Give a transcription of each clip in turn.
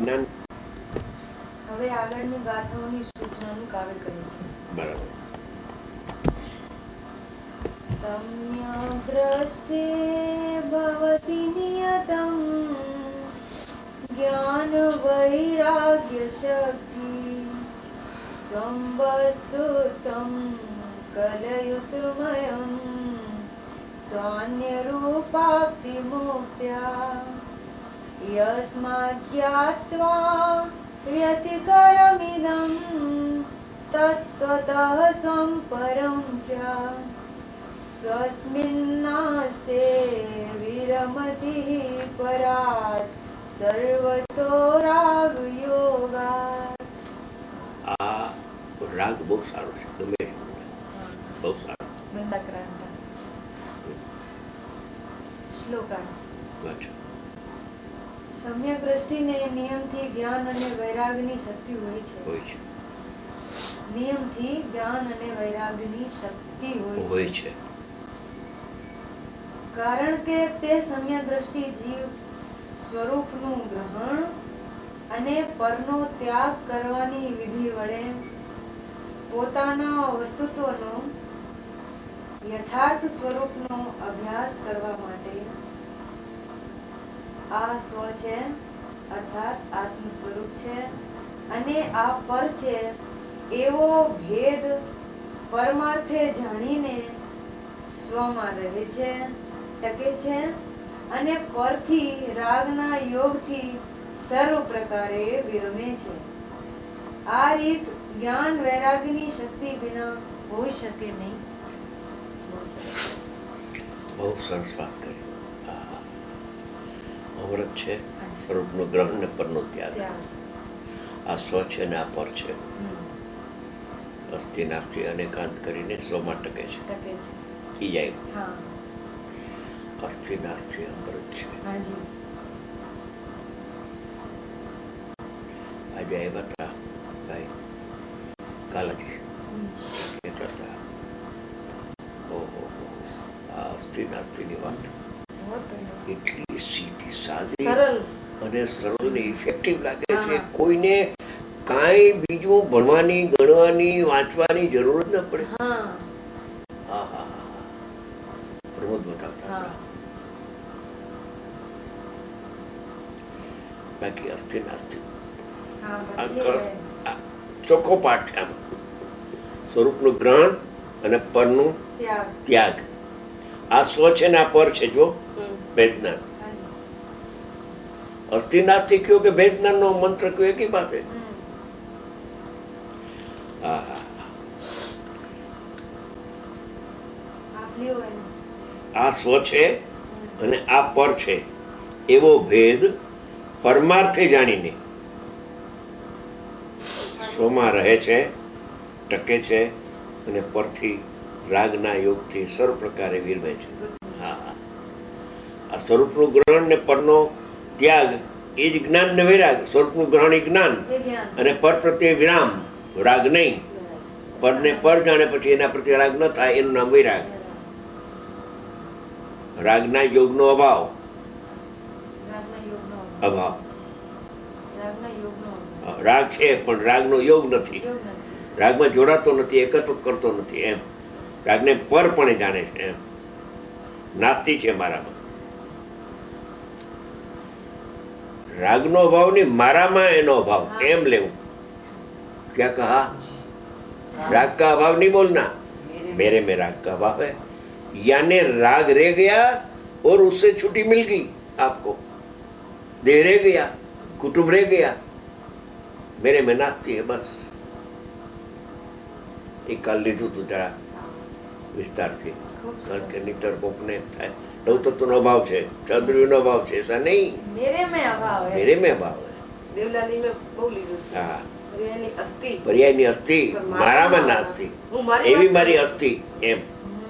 હવે આગળની ગાથાઓની સૂચનાનું કાવ્ય કહે છે. બરાબર. સમ્યક દ્રષ્ટે ભવતિ નિયતમ જ્ઞાન વૈરાગ્ય શક્તિ સ્વં વસ્તુતમ કલયુતમયં સ્વાન્ય રૂપાપ્તિ મુક્ત્યા યસ્માદ્ જ્ઞાત્વા વ્યતિકરમિદં તત્ત્વતઃ સ્વં પરં ચ સ્વસ્મિન્નાસ્તે વિરમતિઃ પરાत् સર્વતો રાગ યોગાत्. આ રાગ બહુ સારો છે, ગમે છે મને, બહુ સારો. મંદાક્રાંતા શ્લોકા. સમ્યક દ્રષ્ટિને નિયમથી જ્ઞાન અને વૈરાગની શક્તિ હોય છે. નિયમથી જ્ઞાન અને વૈરાગની શક્તિ હોય છે. કારણ કે તે સમ્યક દ્રષ્ટિ જીવ સ્વરૂપનું ગ્રહણ અને પરનો ત્યાગ કરવાની વિધિ વડે પોતાના વસ્તુત્વનો યથાર્થ સ્વરૂપનો અભ્યાસ કરવા માટે આ સ્વ છે અર્થાત આત્મ સ્વરૂપ છે અને આ પર છે એવો ભેદ પરમાર્થે જાણીને સ્વમાં રહે છે, ટકે છે અને પરથી રાગના યોગથી સર્વ પ્રકારે વિરમે છે. આ રીત જ્ઞાન વૈરાગની શક્તિ વિના હોઈ શકે નહીં. બહુ સરસ વાત કરી. અમૃત છે સ્વરૂપનું ગ્રહણ ને પરનો ત્યાગ. આ સ્વ છે ને આ પર છે. અસ્થિ નાસ્તિ અનેકાંત કરીને સ્વમાં ટકે છે. ઈ જાય. અસ્થિ નાસ્તિ અમૃત છે. આજે આવ્યા હતા ભાઈ કાલાજી, કહેતા હતા ઓહો આ અસ્થિ નાસ્તિની વાત એટલી સીધી સાદી અને સરળ ને ઇફેક્ટિવ લાગે છે. કોઈને કાંઈ બીજું ભણવાની ગણવાની વાંચવાની જરૂર જ ન પડે. પ્રમોદ બતાવતા બાકી અસ્થિ નાસ્તિ ચોખ્ખો પાઠ છે. આમ સ્વરૂપનું ગ્રહણ અને પરનું ત્યાગ. આ સ્વ છે ને આ પર છે. જો ભેદના અસ્થિ નાસ્તિ કયો કે ભેદના નો મંત્ર કયો એકી પાસે. આ સ્વ છે અને આ પર છે એવો ભેદ પરમાર્થે જાણીને સ્વમાં રહે છે, ટકે છે અને પરથી રાગના યોગથી સર્વ પ્રકારે વિરમે છે. આ સ્વરૂપનું ગ્રહણ ને પરનો ત્યાગ એ જ જ્ઞાન ને વૈરાગ. સ્વરૂપનું ગ્રહણ એ જ્ઞાન અને પર પ્રત્યે વિરામ, રાગ નહીં. પરને પર જાણે પછી એના પ્રત્યે રાગ ન થાય એનું નામ વૈરાગ. રાગના યોગનો અભાવ. રાગ છે પણ રાગનો યોગ નથી. રાગમાં જોડાતો નથી, એકત્વ કરતો નથી. એમ રાગને પર પણ જાણે છે. એમ નાસ્તિ છે મારામાં. રાગનો અભાવ નહીં, મારામાં એનો અભાવ એમ લેવું. ક્યાં કહા राग का अभाव नहीं बोलना, मेरे में राग का अभाव है. यानी राग रह गया और उससे छुट्टी मिल गई आपको. देह रह गया, कुटुंब रह गया, मेरे में नास्ती है बस. एक काल લીધું તું જરા વિસ્તારથી. કારણ કે નિતર કોકને થાય નવ તત્વનો અભાવ છે, ચંદ્રનો અભાવ છે. ऐसा नहीं, मेरे में अभाव है. मेरे में अभाव है. देवलाली में બહુ લીધું છે. હા, પર્યાયની અસ્થિ મારામાં નાસ્તિ, એવી મારી અસ્થિ. એમ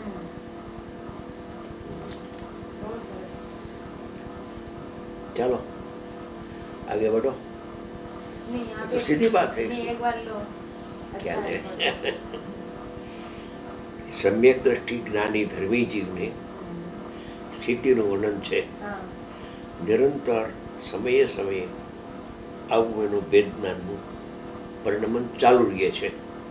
ચાલો आगे बढ़ो. तो सीधी बात है. क्या है सम्यक दृष्टि ज्ञानी धर्मी जीवने સ્થિતિનું વર્ણન છે. નિરંતર સમયે સમયે આવું એનું ભેદ જ્ઞાનનું પરિણમન ચાલુ રહે છે.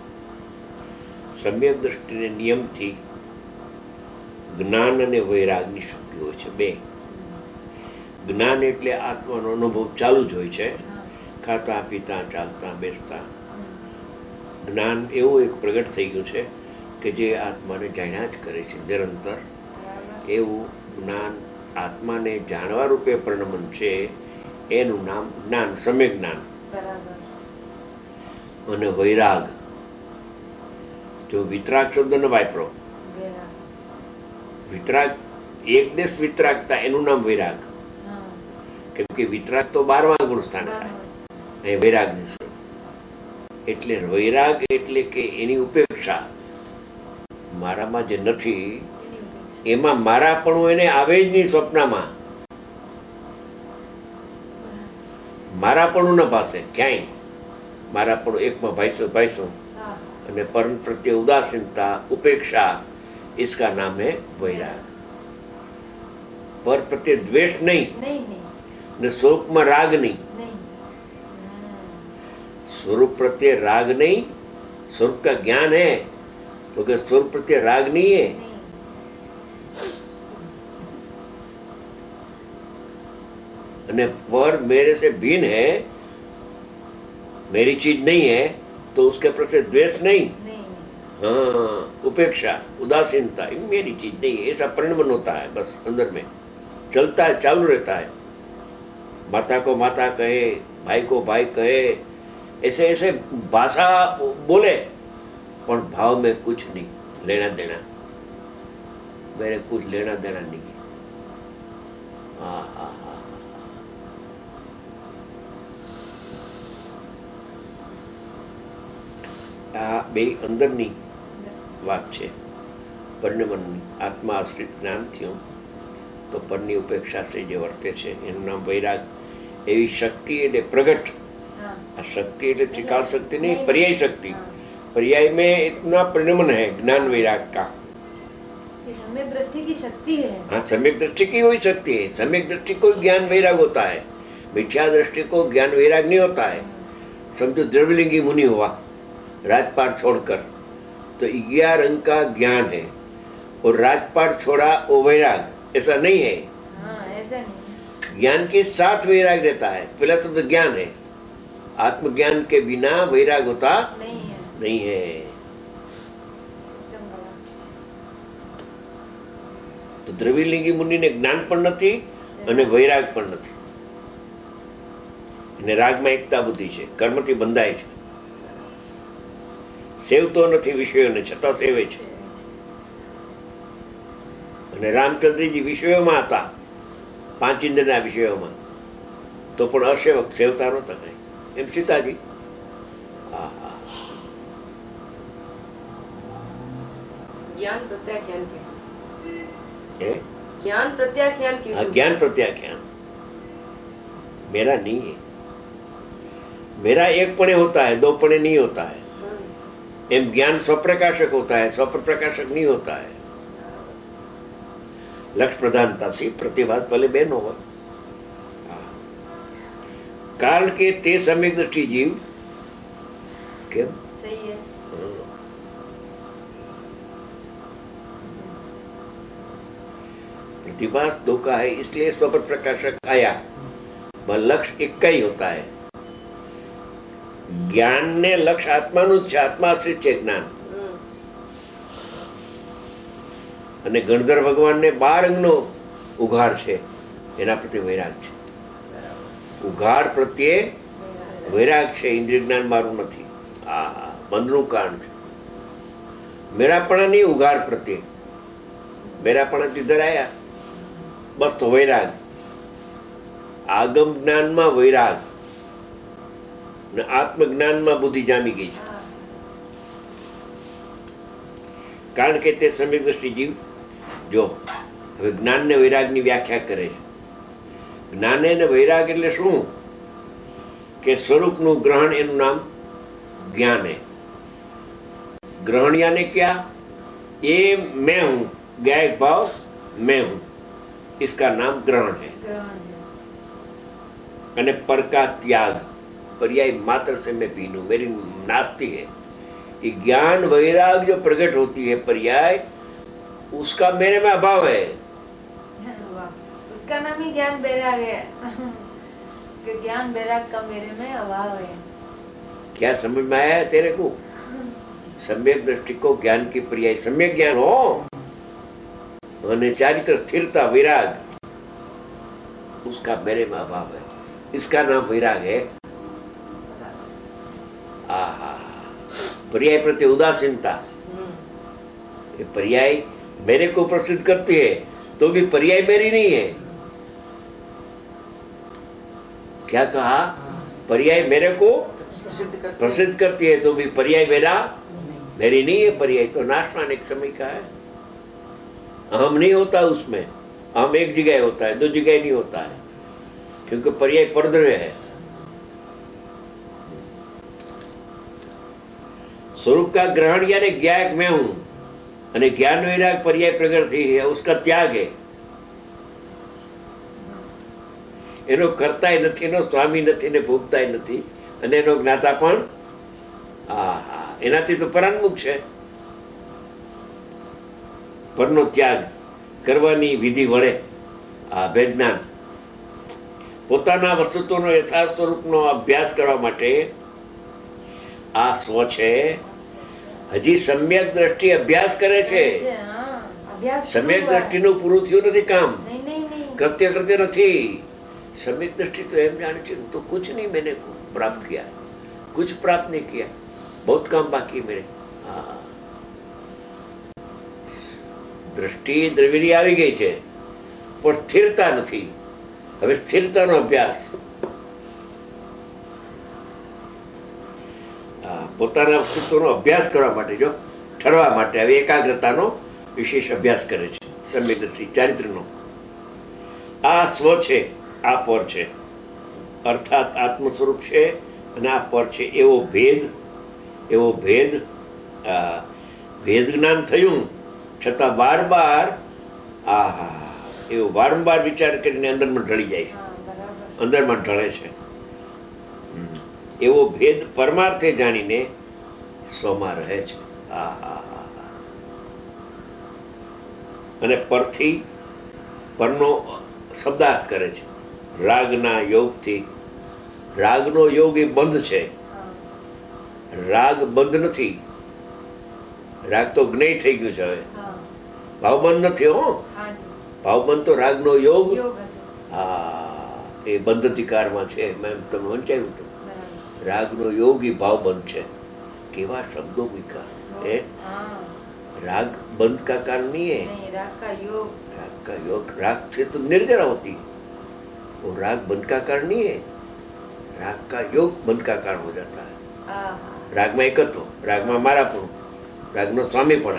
સમ્યક દ્રષ્ટિને નિયમથી જ્ઞાન અને વૈરાગની શક્તિ હોય છે બે. જ્ઞાન એટલે આત્માનો અનુભવ ચાલુ જ હોય છે, ખાતા પીતા ચાલતા બેસતા. જ્ઞાન એવું એક પ્રગટ થઈ ગયું છે કે જે આત્માને જાણ્યા જ કરે છે નિરંતર. એવું જ્ઞાન આત્માને જાણવા રૂપે પરિણમન છે, એનું નામ જ્ઞાન, સમ્યક જ્ઞાન. અને વૈરાગ, જો વિતરાગ શબ્દ ન વાપરો, વિતરાગ એક દેશ વિતરાગતા, એનું નામ વૈરાગ. કેમ કે વિતરાગ તો 12મા ગુણ સ્થાને થાય, અહીં વૈરાગ એટલે વૈરાગ એટલે કે એની ઉપેક્ષા. મારામાં જે નથી એમાં મારાપણું એને આવે જ નહીં. સ્વપ્નમાં મારાપણું ન પાસે ક્યાંય. મારાપણું એકમાં ભાઈસો અને પરમ પ્રત્યે ઉદાસીનતા, ઉપેક્ષા, इसका नाम है वैराग. पर प्रत्ये द्वेष नहीं ने स्वरूप में राग नहीं. स्वरूप प्रत्ये राग नहीं, स्वरूप का ज्ञान है तो क्या स्वरूप प्रत्ये राग नहीं है? અને पर मेरे से भिन्न है, मेरी चीज नहीं है तो उसके प्रति द्वेष नहीं. हाँ, उपेक्षा, उदासीनता, मेरी चीज नहीं है, ऐसा परिणमन होता है. बस अंदर में चलता है, चालू रहता है. माता को माता कहे, भाई को भाई कहे, ऐसे ऐसे भाषा बोले, पर भाव में कुछ नहीं लेना देना. मेरे कुछ लेना देना नहीं है. हाँ हाँ हाँ. આ બે અંદરની વાત છે પરિણમનની. આત્મા આશ્રિત જ્ઞાન થયું તો પરની ઉપેક્ષા से જે વર્તે છે એનું નામ વૈરાગ. એવી શક્તિ એટલે પ્રગટ. આ शक्ति એટલે त्रिकाल शक्ति नहीं, पर्याय शक्ति. पर्याय में इतना परिणमन है ज्ञान वैराग का. सम्यक दृष्टि की शक्ति है. हाँ, सम्यक दृष्टि की वही शक्ति है. सम्यक दृष्टि को ज्ञान वैराग होता है, मिथ्या दृष्टि को ज्ञान वैराग नहीं होता है. समझो द्रव्यलिंगी मुनि हुआ राजपाट छोड़कर, तो 11 अंक का ज्ञान है और राजपाट छोड़ा वो वैराग, ऐसा नहीं है. ऐसा नहीं. ज्ञान के साथ वैराग रहता है. पहला शब्द ज्ञान है. आत्मज्ञान के बिना वैराग होता नहीं है. તો દ્રવિલિંગી મુનિને જ્ઞાન પણ નથી અને વૈરાગ પણ નથી. અને રાગમાં એકતા બુદ્ધિ છે, કર્મથી બંધાય છે, સેવતો નથી વિષયોને, છતાં સેવે છે. અને રામચંદ્રજી વિષયોમાં હતા, 5 ઇન્દ્રના વિષયોમાં, તો પણ અસેવક, સેવતા નહોતા કઈ. એમ સીતાજી. હા હા. ज्ञान प्रत्याख्यान के ज्ञान प्रत्याख्यान क्यों? ज्ञान प्रत्याख्यान मेरा नहीं है. मेरा एक पणे होता है, 2 पणे नहीं होता है. एम ज्ञान स्वप्रकाशक होता है, स्वप्रकाशक नहीं होता है. लक्ष्य प्रधानता से प्रतिभास भले बे न हो, कारण के ते सम्यक दृष्टि जीव केम सही है. प्रतिभास 2 का है, इसलिए स्वपर प्रकाशक आया. वह लक्ष्य एक का ही होता है. ज्ञान ने लक्ष्य आत्माનું જ છે, આત્મા આશ્રિત છે જ્ઞાન. અને ગણધર ભગવાનને 12 અંગનો ઉઘાડ છે, એના પ્રત્યે વૈરાગ છે. ઉઘાડ પ્રત્યે વૈરાગ છે. ઇન્દ્રિય જ્ઞાન મારું નથી. આ બંધનું કારણ છે. મેરાપણા નહીં, ઉઘાડ પ્રત્યે. મેરાપણાથી ધરાયા બસ તો વૈરાગ. આગમ જ્ઞાનમાં વૈરાગ ને આત્મજ્ઞાનમાં બુદ્ધિ જામી ગઈ છે. કારણ કે તે સમ્યક દ્રષ્ટિ જીવ. જો હવે જ્ઞાન ને વૈરાગની વ્યાખ્યા કરે છે. જ્ઞાન ને વૈરાગ એટલે શું? કે સ્વરૂપનું ગ્રહણ, એનું નામ ज्ञान है. ग्रहण यानी क्या? ये मैं हूं, गायक भाव मैं हूं, इसका नाम ग्रहण है. અને પર કા ત્યાગ, पर्याय मात्र से मैं भिन्न हूं, मेरी नास्ती है। ये ज्ञान वैराग जो प्रकट होती है पर्याय, उसका मेरे में अभाव है। उसका नाम ही ज्ञान वैराग है कि ज्ञान वैराग का मेरे में अभाव है। क्या समझ में आया है तेरे को? सम्यक दृष्टि को ज्ञान की पर्याय सम्यक ज्ञान हो, और चारित्र स्थिरता विराग, उसका मेरे में अभाव है। इसका नाम विराग है। आहा, पर्याय प्रति उदासीनता, ये पर्याय मेरे को प्रसिद्ध करती है तो भी पर्याय मेरी नहीं है। क्या कहा? पर्याय मेरे को प्रसिद्ध करती है तो भी पर्याय मेरी नहीं है। पर्याय तो नाशवान एक समय का है। अहम नहीं होता उसमें। अहम एक जगह होता है, दो जगह नहीं होता है, क्योंकि पर्याय परद्रव्य है। स्वरूप का ग्रहण यानी ज्ञायक मैं हूं, અને જ્ઞાન વૈરાગ પર્યાય પ્રગટ થઈ है, उसका त्याग है। એનો કરતાય નથી, એનો સ્વામી નથી ને ભોગતાય નથી, અને એનો જ્ઞાતા પણ એનાથી તો પરાન્મુખ છે। પરનો ત્યાગ કરવાની વિધિ વડે આ વિજ્ઞાન પોતાના વસ્તુત્વનો યથાર્થ સ્વરૂપનો અભ્યાસ કરવા માટે આ સ્વ છે હજી સમ્યક દ્રષ્ટિ અભ્યાસ કરે છે। સમ્યક દ્રષ્ટિનું પૂરું થયું નથી કામ, કૃત્ય કૃત્ય નથી। सम्यक दृष्टि तो एम जाने चाहिए तो कुछ नहीं मैंने प्राप्त किया, कुछ प्राप्त नहीं किया, बहुत काम बाकी मेरे। दृष्टि द्रविड़ी આવી ગઈ છે પણ સ્થિરતા નથી। હવે સ્થિરતાનો અભ્યાસ પોતાના અસ્તિત્વનો અભ્યાસ કરવા માટે, જો ઠરવા માટે હવે એકાગ્રતાનો વિશેષ અભ્યાસ કરે છે। सम्यक दृष्टि ચારિત્રનો આ સ્વ છે, આ પર છે, અર્થાત આત્મ સ્વરૂપ છે અને આ પર છે, એવો ભેદ ભેદ જ્ઞાન થયું છતાં બાર એવો વારંવાર વિચાર કરીને અંદરમાં ઢળી જાય છે, અંદરમાં ઢળે છે। એવો ભેદ પરમાર્થે જાણીને સ્વમાં રહે છે। અને પરથી પરનો શબ્દાર્થ કરે છે। રાગના યોગથી, રાગનો યોગ એ બંધ છે, રાગ બંધ નથી। રાગ તો જ્ઞેય થઈ ગયું છે, હવે ભાવબંધ નથી। હો, ભાવબંધ તો રાગનો યોગ એ બંધ અધિકારમાં છે। મેં તમને વંચાયું હતું, રાગનો યોગ એ ભાવબંધ છે। કેવા શબ્દો મૂક્યા એ! राग बंद का कारण नहीं है, नहीं, राग का योग, राग से तो निर्जरा होती है, वो राग बंद का कारण नहीं है, राग का योग बंद का कारण हो जाता है। राग में एकत्व, राग में मारापण, राग नो स्वामीपण,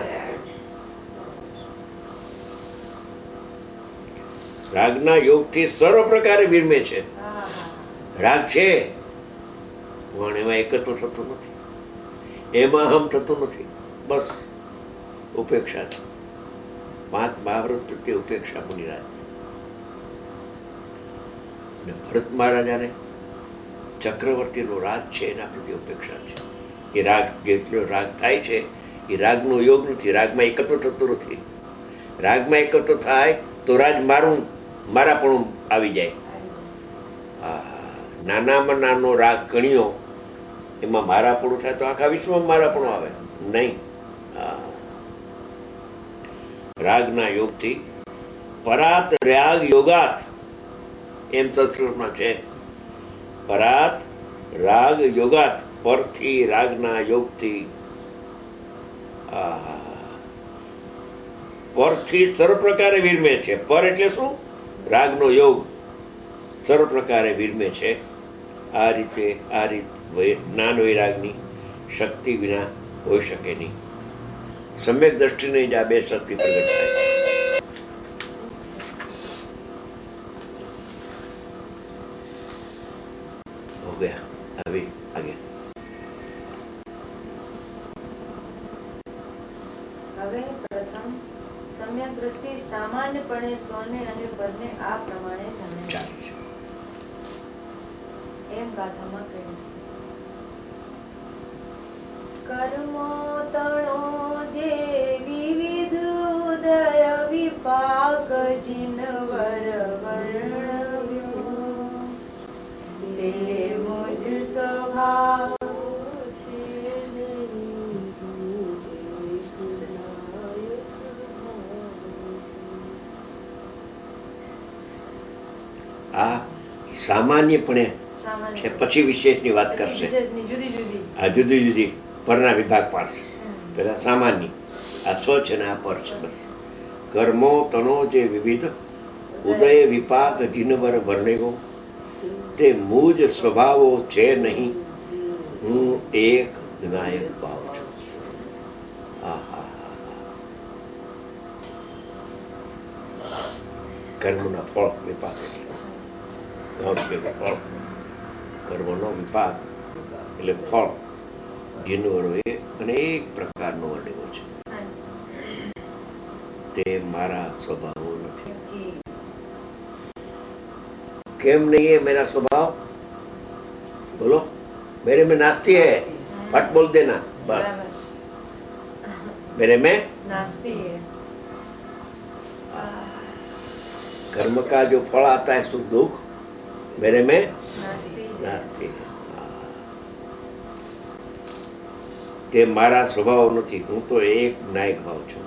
रागना योगથી સર્વ પ્રકારે વિરમે છે। રાગ છે પણ એમાં એકત્વ થતું નથી, એમાં અહમ થતું નથી, બસ ઉપેક્ષા। 5 મહાવ્રત પ્રત્યે ઉપેક્ષા મુનિરાજ અને ભરત મહારાજાને ચક્રવર્તીનો રાજ છે એના પ્રત્યે ઉપેક્ષા છે। એ રાગ જેટલો રાગ થાય છે એ રાગનો યોગ નથી, રાગમાં એકત્વ થતું નથી। રાગમાં એકત્વ થાય તો રાજ મારાપણું આવી જાય। નાનામાં નાનો રાગ કણિયો, એમાં મારાપણું થાય તો આખા વિશ્વમાં મારાપણું આવે નહીં। રાગના યોગથી પરાત રાગ યોગાત, એમ સંસ્કૃતમાં છે। પરાત રાગ યોગાત, પરથી રાગના યોગથી, પરથી સર્વ પ્રકારે વિરમે છે। પર એટલે શું? રાગનો યોગ સર્વ પ્રકારે વિરમે છે। આ રીતે જ્ઞાન વૈરાગની શક્તિ વિના હોઈ શકે નહીં। सम्यक दृष्टि ने जा बे शक्ति प्रकट થાય। हो गया, अभी आगे। હવે પ્રથમ सम्यक दृष्टि સામાન્યપણે સ્વને અને પરને આ પ્રમાણે જાણે છે। એમ ગાથામાં કહે છે. કર્મો તણો જે વિવિધ ઉદય વિપાક જીનવર વર્ણવ્યો તે મુજ સ્વભાવ છે નહીં હું એક નાયક ભાવ છું. આ સામાન્યપણે સામાન્ય છે, પછી વિશેષની વાત પછી કરશે. વિશેષની જુદી જુદી આ જુદી જુદી પરના વિભાગ પાડશે. પેલા સામાન્ય, આ સ્વ છે ને આ પર છે. બસ કર્મો તણો જે વિવિધ ઉદય વિપાક જીનવર વર્ણ્યો તે મુજ સ્વભાવો છે નહીં હું એક વિનાયક ભાવ છું. કર્મના ફળ વિપાક એટલે ફળ, કર્મનો વિપાક એટલે ફળ. જીનવરો એ અનેક પ્રકારનો વર્ણ્યો છે. તે મારા સ્વભાવો નથી. કેમ नहीं है मेरा स्वभाव? बोलो. मेरे में नास्ती है. फट बोल देना. बस. मेरे में नास्ती है. कर्म का जो फल आता है सुख दुख मेरे में नास्ती है. તે મારા સ્વભાવ નથી. હું તો એક નાયક ભાવ છું.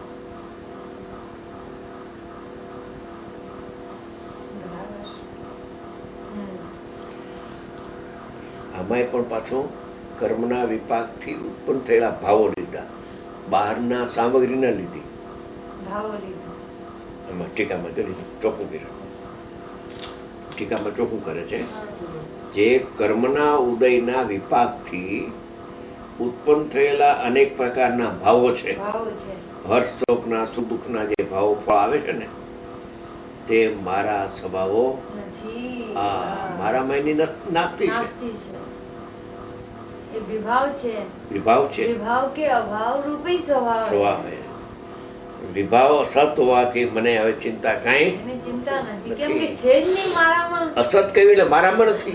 આમાંય પણ પાછો કર્મના વિપાકથી ઉત્પન્ન થયેલા ભાવો લીધા, બહારના સામગ્રીના લીધી ભાવો લીધા. એમાં ટીકામાં તો લીધું ચોખ્ખું કર્યું. ટીકામાં ચોખ્ખું કરે છે જે કર્મના ઉદયના વિપાકથી ઉત્પન્ન થયેલા અનેક પ્રકારના ભાવો છે. હર્ષ શોકના સુખ દુઃખના જે ભાવો ફળ આવે છે ને તે મારા સ્વભાવો મારા માયની નાસ્તી છે. એ વિભાવ છે. વિભાવ છે. વિભાવ કે અભાવ રૂપી સ્વભાવ છે. વિભાવ અસત હોવાથી મને હવે ચિંતા કાંઈ ચિંતા નથી. કેમ કે છે જ નહીં મારામાં. અસત કહ્યું એટલે મારામાં નથી.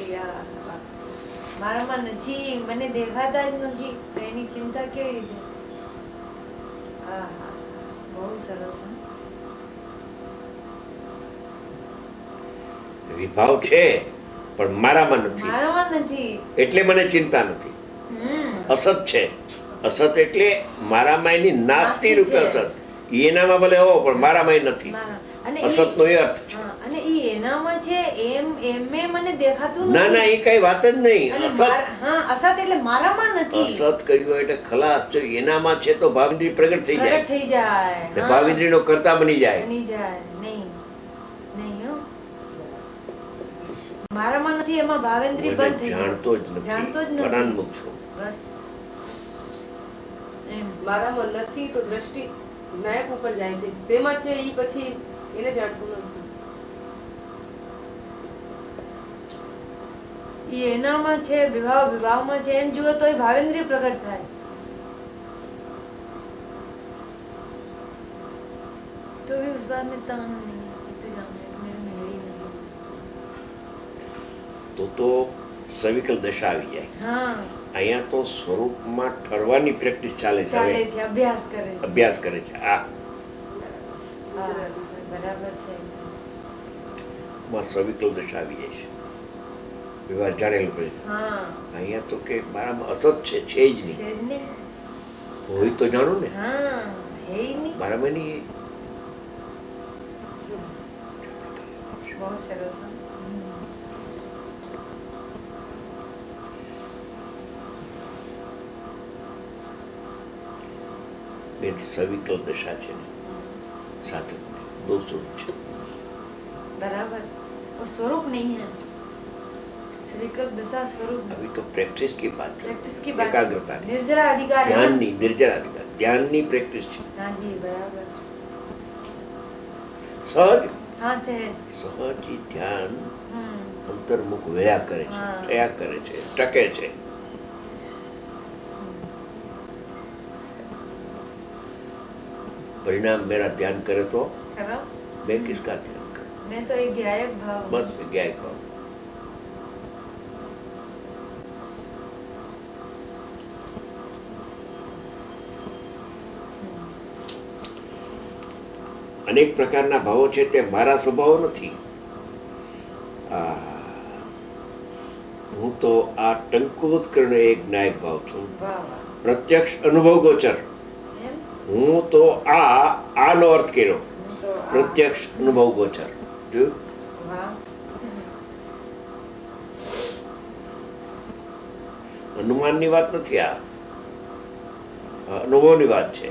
મારામાં નથી, મને દેખાતા જ નથી, તો એની ચિંતા કેવી રીતે? બહુ સરસ. વિભાવ છે પણ મારામાં નથી એટલે મને ચિંતા નથી. અસત છે. અસત એટલે મારામાં એની નાસ્તી રૂપે અસત. એનામાં ભલે હો પણ મારામાં નથી. અસત નો એ અર્થ છે. અને ઈ એનામાં છે એમ મને દેખાતું ના ના એ કઈ વાત જ નહીં. અસત એટલે મારામાં નથી. અસત કહ્યું એટલે ખલાસ. જો એનામાં છે તો ભાવિન્દ્રી પ્રગટ થઈ જાય. ભાવિન્દ્રી નો કર્તા બની જાય. નહીં મારામાં નથી, એમાં ભાવેન્દ્રી બંધ થઈ જાય. જાણતો જ નથી. બસ મારામાં નથી તો દ્રષ્ટિ નાયક ઉપર જાય છે. તેમાં છે એ પછી એને જાણતું નથી. એનામાં છે વિભાવમાં છે એમ જુઓ તો ભાવેન્દ્રી પ્રગટ થાય. तो भी उस बात में तान नहीं इंतजाम है कि मेरे में है ही नहीं. તો સવિકલ દશા આવી જાય. અહીંયા તો સ્વરૂપમાં ઠરવાની પ્રેક્ટિસ ચાલે છે. અભ્યાસ કરે છે. બરાબર છે. સવિકલ દશા આવી જાય છે. વિવાહ જાણેલું પડે. અહીંયા તો કે મારામાં અસત છે જ નહીં. હોય તો જાણો ને. મારામાં નહીં. બહુ સરસ. સવિકલ દશા છે ને साधक में दो स्वरूप है. बराबर. वो स्वरूप नहीं है. सविकल्प दशा स्वरूप. अभी तो प्रैक्टिस की बात है. प्रैक्टिस की बात. एकाग्रता. निर्जरा अधिकार. ध्यान नहीं, निर्जरा अधिकार. ध्यान नहीं प्रैक्टिस है. हाँ जी बराबर. सहज. हाँ सहज. सहज ધ્યાન અંતર્મુખ વયા કરે છે, થયા કરે છે, ટકે છે. परिणाम मेरा ध्यान करे तो मैं किसका ध्यान करूं? मैं तो एक ज्ञायक भाव. बस ज्ञायक भाव. અનેક પ્રકારના ભાવો છે તે મારા સ્વભાવ નથી. હું તો આ ટંકુબોધ કરીને એક નાયક ભાવ છું. પ્રત્યક્ષ અનુભવ ગોચર. હું તો આનો અર્થ કર્યો, પ્રત્યક્ષ અનુભવ ગોચર. જોયું? અનુમાનની વાત નથી, આ અનુભવની વાત છે.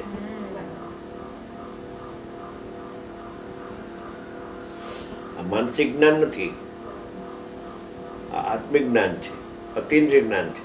આ માનસિક જ્ઞાન નથી, આ આત્મિક જ્ઞાન છે, અતિન્દ્રિય જ્ઞાન છે.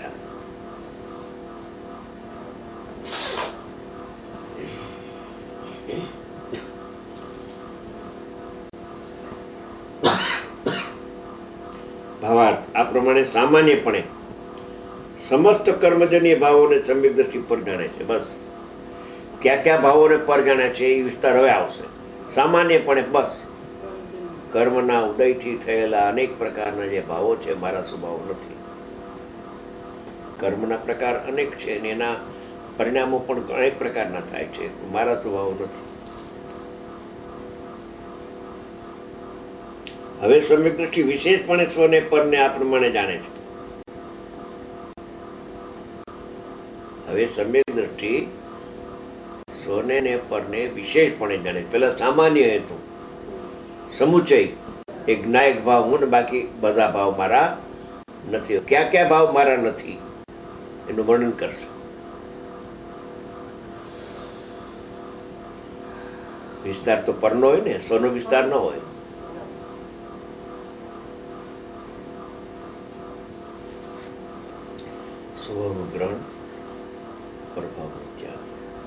ભાવાર્થ આ પ્રમાણે સામાન્યપણે સમસ્ત કર્મજન્ય ભાવોને સમ્યક દ્રષ્ટિ પર જાણે છે. બસ કયા કયા ભાવોને પર જાણે છે એ વિસ્તાર હવે આવશે. સામાન્યપણે બસ કર્મના ઉદયથી થયેલા અનેક પ્રકારના જે ભાવો છે મારા સ્વભાવ નથી. કર્મના પ્રકાર અનેક છે અને એના પરિણામો પણ અનેક પ્રકારના થાય છે, મારા સ્વભાવ નથી. હવે સમ્યક દ્રષ્ટિ વિશેષપણે સ્વને પરને આ પ્રમાણે જાણે છે. હવે સમ્યક દ્રષ્ટિ સ્વને ને પરને વિશેષપણે જાણે. પેલા સામાન્ય હેતુ સમુચય એક નાયક ભાવ હું ને બાકી બધા ભાવ મારા નથી. ક્યાં ક્યાં ભાવ મારા નથી એનું વર્ણન કરશે. વિસ્તાર તો પરનો હોય ને, સ્વનો વિસ્તાર ન હોય. સ્વનું ગ્રહણ, પ્રભાવનો ત્યાગ.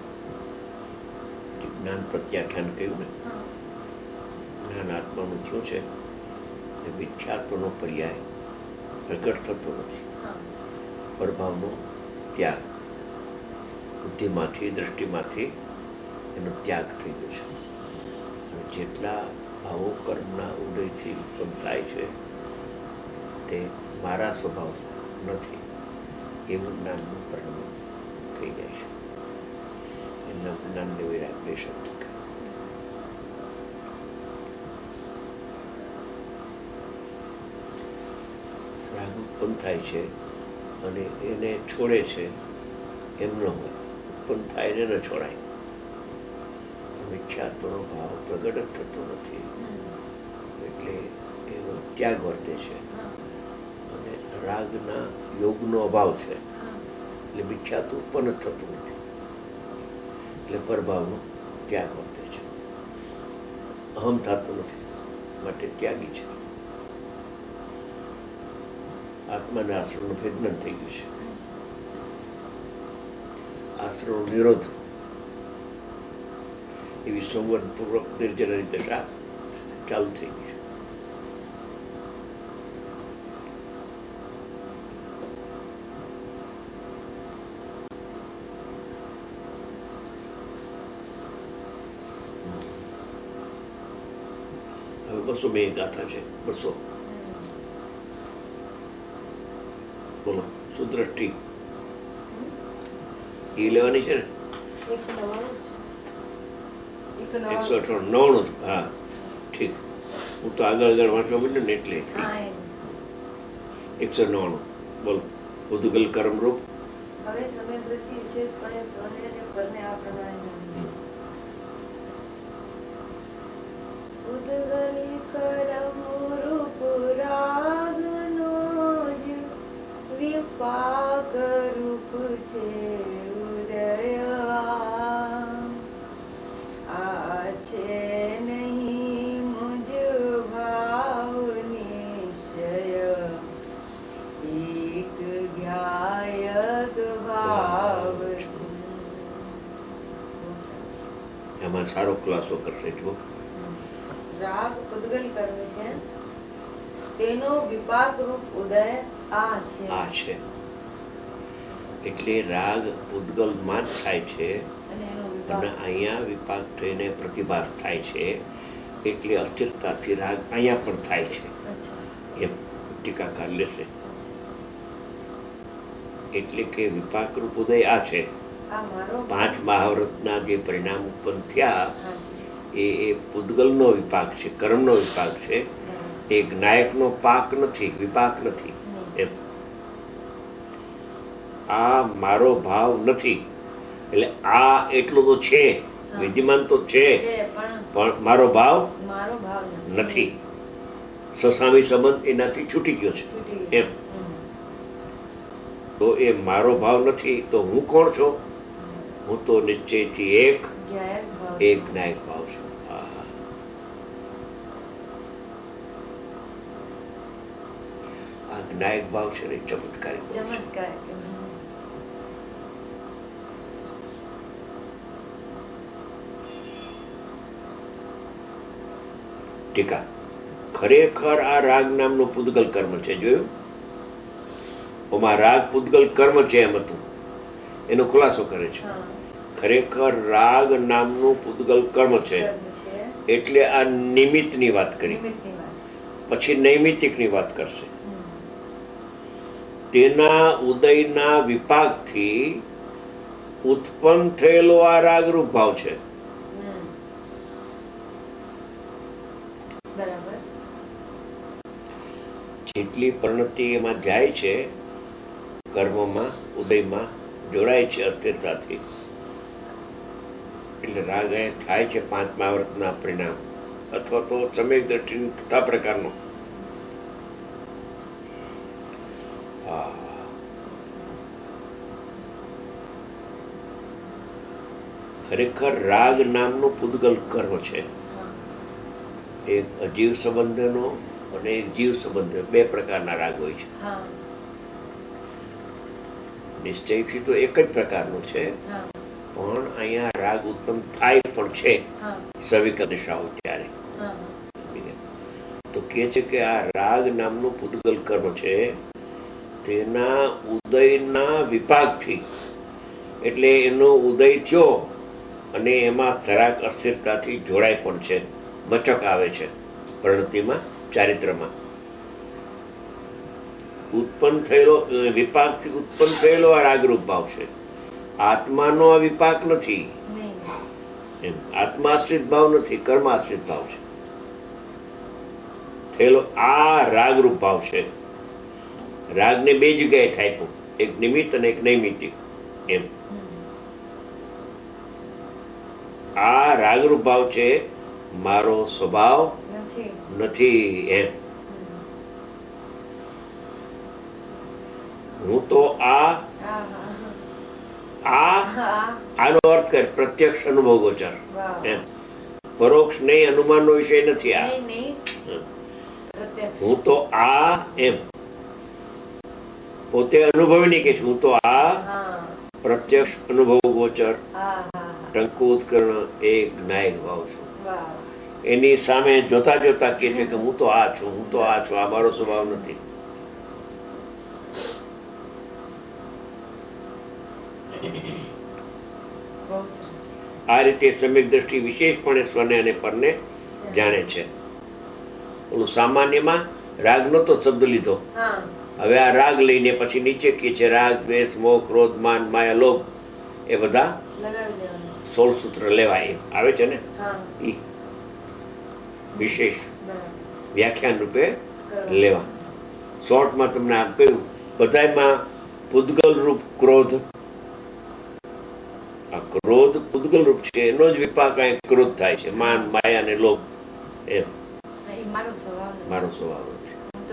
જ્ઞાન પ્રત્યાખ્યાન કહ્યું ને, જ્ઞાન આત્માનું થયું છે એ મિથ્યાત્વનો પર્યાય પ્રગટ થતો નથી. પ્રભાવનો ત્યાગ, બુદ્ધિમાંથી દ્રષ્ટિમાંથી એનો ત્યાગ થઈ ગયો છે. અને જેટલા ભાવો કર્મના ઉદયથી ઉત્પન્ન થાય છે તે મારા સ્વભાવ નથી એવું જ્ઞાનનું પરિણામ થઈ જાય છે. એના જ્ઞાનને વિરાગ બે શબ્દ કહે. રાગ ઉત્પન્ન થાય છે અને એને છોડે છે એમ ન હોય. ઉત્પન્ન થાય ને ન છોડાય. મિથ્યાત્વનો ભાવ પ્રગટ જ થતો નથી એટલે એનો ત્યાગ વર્તે છે. અને રાગના યોગનો અભાવ છે એટલે મિથ્યાત્વ ઉત્પન્ન જ થતું નથી એટલે પરભાવનો ત્યાગ વર્તે છે. અહમ થતું નથી માટે ત્યાગી છે. આત્માને આશ્રમનું ભેદન થઈ ગયું છે. આશ્રમનો નિરોધ એવી સંવરપૂર્વક નિર્જનની દશા ચાલુ થઈ ગઈ છે. હવે 202 ગાથા છે. 200 બોલો. સુદ્રષ્ટિ એ લેવાની છે ને 198. હા ઠીક. હું તો આગળ વાંચવા માંડ્યો ને એટલે 199. બોલો. ઉદગલ કર્મરૂપ. હવે સમ્યક દ્રષ્ટિ વિશેષપણે સ્વને અને પરને આ પ્રમાણે જાણે છે. ઉદગલ કર્મરૂપ રાગનો જ વિપાક રૂપ છે ઉદય. આ છે નહીં મુજ ભાવ નિશ્ચય એક જ્ઞાયક ભાવ. એમાં સારો ખુલાસો કરશે. જુઓ, રાગ ઉદગલ કર્મ છે તેનો વિપાક રૂપ ઉદય આ છે. એટલે રાગ ઉદગલમાં જ થાય છે અને અહીંયા વિપાક થઈને પ્રતિભાસ થાય છે એટલે અસ્થિરતાથી રાગ અહીંયા પણ થાય છે એમ ટીકાકાર લેશે. એટલે કે વિપાક રૂપ ઉદય આ છે. 5 મહાવ્રતના જે પરિણામ ઉત્પન્ન થયા એ પૂતગલનો વિપાક છે, કર્મનો વિપાક છે. એ જ્ઞાયકનો પાક નથી, વિપાક નથી. એમ આ મારો ભાવ નથી એટલે આ એટલો તો છે, વિદ્યમાન તો છે, પણ મારો ભાવ નથી. સસામી સંબંધ એનાથી છૂટી ગયો છે. એમ તો એ મારો ભાવ નથી તો હું કોણ છું? હું તો નિશ્ચયથી એક જ્ઞાયક ભાવ છું. આ જ્ઞાયક ભાવ છે ને ચમત્કારિક ભાવ છે. ટીકા ખરેખર આ રાગ નામનું પૂતગલ કર્મ છે. જોયું? ઓમાં રાગ પૂતગલ કર્મ છે એમ હતું, એનો ખુલાસો કરે છે. ખરેખર રાગ નામનું પૂતગલ કર્મ છે એટલે આ નિમિત્તની વાત કરી, પછી નૈમિત્તિકની વાત કરશે. તેના ઉદયના વિપાકથી ઉત્પન્ન થયેલો આ રાગરૂપ ભાવ છે. જેટલી પરિણતિ એમાં જાય છે, કર્મમાં ઉદયમાં જોડાય છે અસ્થિરતાથી, એટલે રાગ થાય છે પાંચમા વર્તના પરિણામ અથવા તો સમ્યક દ્રષ્ટિ તથા પ્રકારનો. ખરેખર રાગ નામનું પૂતગલ કર્મ છે. એક અજીવ સંબંધનો અને એક જીવ સંબંધ, બે પ્રકારના રાગ હોય છે. નિશ્ચયથી તો એક જ પ્રકારનું છે, પણ અહીંયા રાગ ઉત્પન્ન થાય પણ છે સવિક દિશાઓ ત્યારે. તો કે છે કે આ રાગ નામનું પૂતગલ કર્મ છે તેના ઉદયના વિપાકથી, એટલે એનો ઉદય થયો અને એમાં જરાક અસ્થિરતાથી જોડાય પણ છે, મચક આવે છે પ્રણતિમાં, ચારિત્રમાં. ઉત્પન્ન થયેલો વિપાકથી ઉત્પન્ન થયેલો આ રાગરૂપ ભાવ છે. આત્માનો આ વિપાક નથી, એમ આત્માશ્રિત ભાવ નથી, કર્માશ્રિત ભાવ છે. થયેલો આ રાગરૂપ ભાવ છે. રાગને બે જગ્યાએ થાય તો, એક નિમિત્ત અને એક નૈમિત્તિક. એમ આ રાગરૂપ ભાવ છે, મારો સ્વભાવ નથી. એમ હું તો આનો અર્થ કરે પ્રત્યક્ષ અનુભવ ગોચર. એમ પરોક્ષ નહીં, અનુમાનનો વિષય નથી. આ હું તો એમ પોતે અનુભવી નહીં કે હું તો પ્રત્યક્ષ અનુભવ ગોચર ટંકોત્કર્ણ એક જ્ઞાયક ભાવ છું. એની સામે જોતા જોતા કે છે કે હું તો આ છું, હું તો આ છું, આ મારો સ્વભાવ નથી. આ રીતે સમ્યક દ્રષ્ટિ વિશેષપણે સ્વને અને પરને જાણે છે. ઓલું સામાન્યમાં રાગ નતો શબ્દ લીધો, હવે આ રાગ લઈને પછી નીચે કે છે રાગ, દ્વેષ, મોહ, ક્રોધ, માન, માયા, લોભ એ બધા 16 સૂત્ર લેવાય આવે છે ને, વિશેષ વ્યાખ્યાન રૂપે લેવા. શોર્ટમાં તમને આમ કહ્યું, બધામાં પૂતગલ રૂપ ક્રોધ, આ ક્રોધ પૂતગલ રૂપ છે, એનો જ વિપાક અહીં ક્રોધ થાય છે, માન, માયા અને લોભ. એમ મારો સ્વભાવ નથી.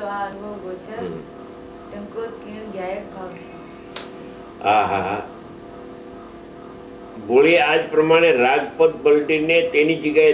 બોલીએ આજ પ્રમાણે રાગપદ પલટીને તેની જગ્યાએ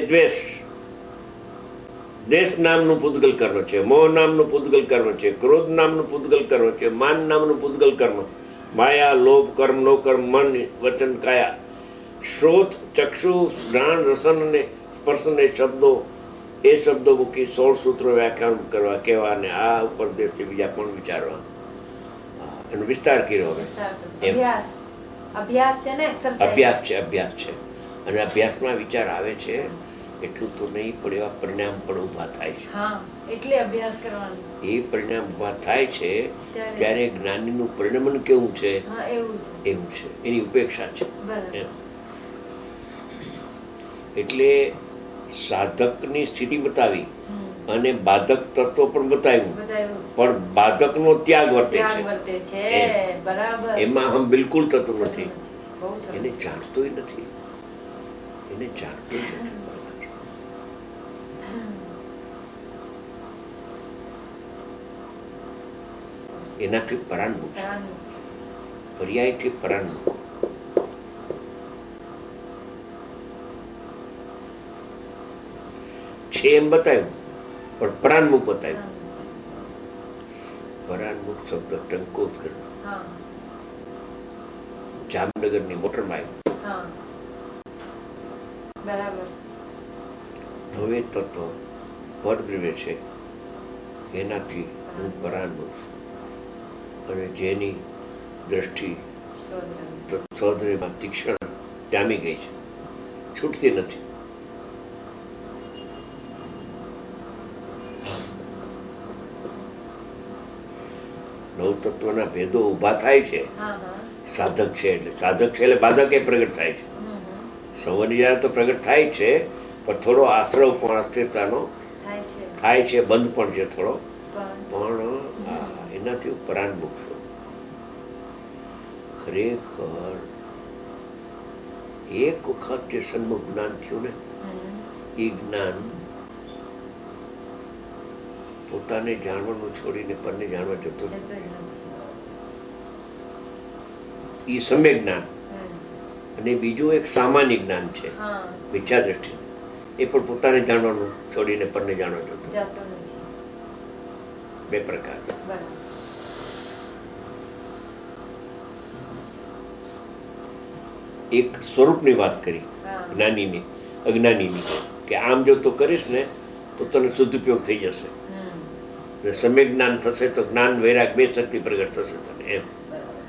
દ્વેષ નામનું પૂતગલ કર્મ છે, મોહ નામનું પૂતગલ કર્મ છે, ક્રોધ નામનું પૂતગલ કર્મ છે, માન નામનું પૂતગલ કર્મ, માયા, લોભ, કર્મ, નો કર્મ, મન, વચન, કાયા, શ્રોત, ચક્ષુ, ઘ્રાણ, રસન અને સ્પર્શ અને શબ્દો, એ શબ્દો મૂકી 16 સૂત્રો વ્યાખ્યાન કરવા કહેવા અને આ ઉપર દેશથી બીજા પણ વિચારવા એનો વિસ્તાર કર્યો. અભ્યાસ છે અને અભ્યાસમાં વિચાર આવે છે એટલું તો નહીં, પણ એવા પરિણામ પણ ઉભા થાય છે. એટલે અભ્યાસ કરવાનો એ પરિણામ ઉભા થાય છે ત્યારે જ્ઞાનીનું પરિણમન કેવું છે એવું છે, એની ઉપેક્ષા છે. એટલે સાધકની સ્થિતિ બતાવી હમ. અને બાધક તત્વ પણ બતાવ્યું, બતાવ્યું. પણ બાધકનો ત્યાગ વર્તે ત્યાગ છે. વર્તે છે. એમ. બરાબર. એમાં હમ બિલકુલ થતું થતું નથી. નથી. બહુ સરસ. એને જાણતોય નથી, એને જાણતોય નથી. બરાબર. એનાથી પરાન્મુખ છે, પરાન્મુખ છે. પર્યાયથી પરાન્મુખ. છે એમ બતાવ્યું, પણ પરાન્મુખ બતાવ્યું. પરાન્મુખ શબ્દ ટંકોત્કર હા. જામનગરની મોટરમાં આવ્યું. હા. બરાબર. હવે તત્વ પરદ્રવ્ય છે, એનાથી હું પરાન્મુખ છું. અને જેની દ્રષ્ટિ સ્વદ્રવ્ય. સ્વદ્રવ્યમાં તીક્ષ્ણ જામી ગઈ છે, છૂટતી નથી. નવતત્વના ભેદો ઉભા થાય છે. હા, હા. સાધક છે એટલે, સાધક છે એટલે બાધક એ પ્રગટ થાય છે. હમ, હમ. સંવનિજા તો પ્રગટ થાય છે, પણ થોડો આશ્રવ પણ અસ્થિરતાનો થાય છે. થાય છે, બંધ પણ છે થોડો, પણ પણ એનાથી પરાન્મુખ છું. ખરેખર એક વખત જે સન્મુખ જ્ઞાન થયું ને, એ જ્ઞાન પોતાને જાણવાનું છોડીને પરને જાણવા જતો જતો જ નથી. એ સમ્યક જ્ઞાન. હમ. અને બીજું એક સામાન્ય જ્ઞાન છે, હા. મિથ્યા દ્રષ્ટિ. એ પણ પોતાને જાણવાનું છોડીને પરને જાણવા જતો. જતો નથી. બે પ્રકાર. બરાબર. એક સ્વરૂપની વાત કરી, હા. જ્ઞાનીની, અજ્ઞાનીની, કે આમ જો તું કરીશ ને તો તને સદુપયોગ થઈ જશે. હમ. અને સમ્યક જ્ઞાન થશે તો જ્ઞાન વૈરાગ બે શક્તિ પ્રગટ થશે તને. એમ બરાબર.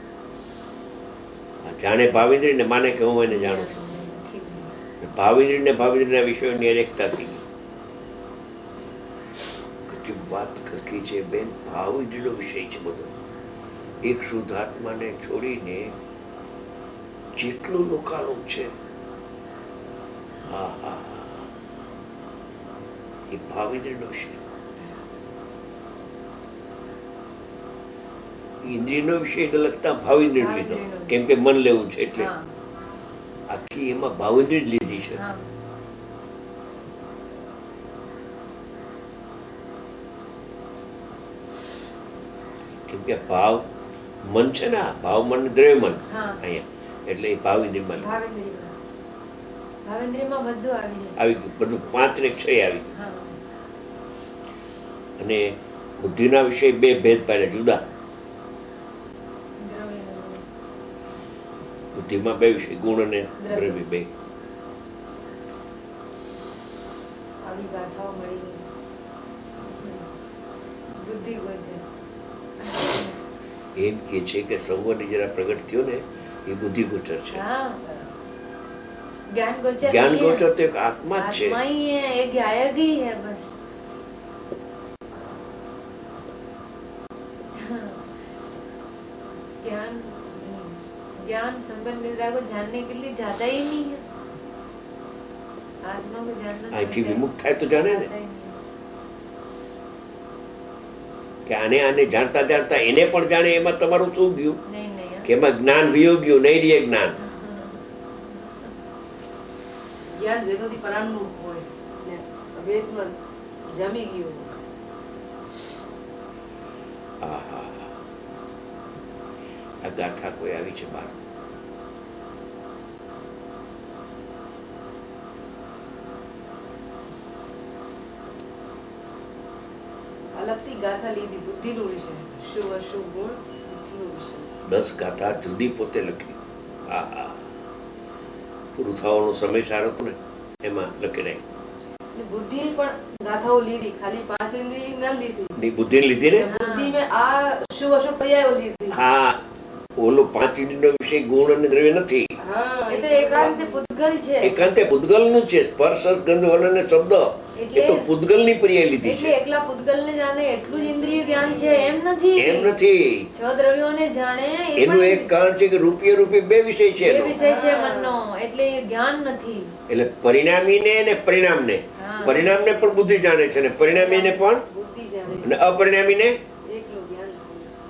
જાણે ભાવિન્દ્રી ને માને કે હું એને જાણું છું. ભાવિન્દ્રી ને ભાવિન્દ્રીના વિષયોની અનેકતા થઈ ગઈ. કેટલી વાત કરકી છે બેન, ભાવિન્દ્રીનો વિષય છે બધો. એક શુદ્ધ આત્માને છોડીને જેટલું લોકાલોક છે, હા હા હા, એ ભાવિન્દ્રીનો વિષય. ઇન્દ્રિયનો વિષય લગતા ભાવિન્દ્રી લીધો, કેમ કે મન લેવું છે એટલે. આખી એમાં ભાવિન્દ્રી જ લીધી છે. હા. કેમ કે ભાવ મન છે ને, ભાવ મન દ્રવ્ય મન હા. અહીંયા, એટલે એ ભાવિન્દ્રીમાં લીધું. ભાવેન્દ્રિયમાં. ભાવેન્દ્રિયમાં બધું આવી જાય. આવી ગયું બધું, 5 ને 6 આવી ગયું. હા. અને બુદ્ધિના વિષય બે ભેદ પાડ્યા જુદા. દ્રવ્યનો. બુદ્ધિમાં બે વિષય, ગુણ અને દ્રવ્ય બે. આવી ગાથાઓ મળી બુદ્ધિ ગોચર. એમ કે છે કે સંવર્ણ જરા પ્રગટ થયો ને એ બુદ્ધિ ગોચર છે. હા. ज्ञान गोचर ज्ञान नहीं गोचर है, तो एक आत्मा જ છે. आत्मा ही है, एक गायक ही है बस. ज्ञान ज्ञान संबंध निद्रा को जानने के लिए जाता ही नहीं है. आत्मा को जानना અહીંથી चाहता है, વિમુખ થાય તો જાણે ને जाता ही नहीं. કે આને આને જાણતા જાણતા એને પણ જાણે, એમાં તમારું શું ગયું? नहीं नहीं કે એમાં જ્ઞાન વિયો ગયું, નહીં રહે જ્ઞાન. જ્ઞાન ભેદોથી પરાન્મુખ હોય ને અભેદમાં જમી ગયું. આ ગાથા કોઈ આવી છે બાર? અલગથી ગાથા લીધી બુદ્ધિનો વિષય, શુભ અશુભ ગુણ બુદ્ધિનો વિષય છે. 10 ગાથા જુદી પોતે લખી. હા હા, પૂરું થવાનો સમય સારો હતો ને, એમાં લખી નાખ્યું. બુદ્ધિની પણ ગાથાઓ લીધી, ખાલી 5 ઇન્દ્રિય ન લીધી. બુદ્ધિ લીધી ને, બુદ્ધિ મેં આ શુભ અશુભ પર્યાયો લીધી. હા, ઓલો 5 ઇન્દ્રિયનો વિષય ગુણ અને દ્રવ્ય નથી. હા, એ તો એકાંત પૂતગલ છે. એકાંતે પૂતગલનું છે. સ્પર્શ ગંધ વર્ણ અને શબ્દ એ તો પૂતગલની પ્રિય લીધી એટલે છે. એકલા પૂતગલને જાણે એટલું જ ઇન્દ્રિય જ્ઞાન છે એમ નથી. એમ નથી. છ દ્રવ્યોને જાણે એ એનું પણ એક કારણ છે કે રૂપિયે રૂપિયે બે વિષય છે એ એનો. વિષય છે મનનો, એટલે એ જ્ઞાન નથી. એટલે પરિણામીને ને પરિણામને, હા. પરિણામને પણ બુદ્ધિ જાણે છે ને પરિણામીને પણ, બુદ્ધિ જાણે અને અપરિણામીને એકલું જ્ઞાન જાણે છે.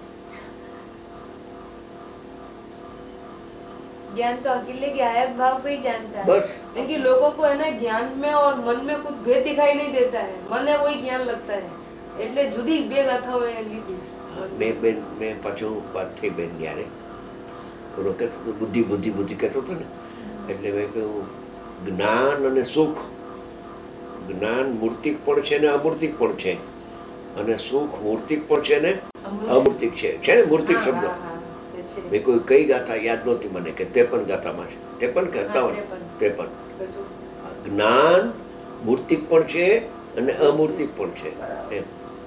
ज्ञान तो अकेले गायक भाव पे ही जानता है. बस क्योंकि लोगों को है ना ज्ञान में और मन में कुछ भेद दिखाई नहीं देता है, मन है वही ज्ञान लगता है, એટલે જુદી બે ગાથાઓ એ લીધી. મેં પાછું વાત થઈ બેન યારે ઓલો કહેતો હતો બુદ્ધિ બુદ્ધિ બુદ્ધિ કહેતો હતો ને, એટલે મેં કહ્યું જ્ઞાન અને સુખ, જ્ઞાન મૂર્તિક પણ છે ને અમૂર્તિક પણ છે, અને સુખ મૂર્તિક પણ છે ને અમૂર્તિક છે ને મૂર્તિક શબ્દ. મેં કોઈ કઈ ગાથા યાદ નહોતી મને કે 53 ગાથામાં છે, 53 કે 53. જ્ઞાન મૂર્તિક પણ છે અને અમૂર્તિક પણ છે એમ.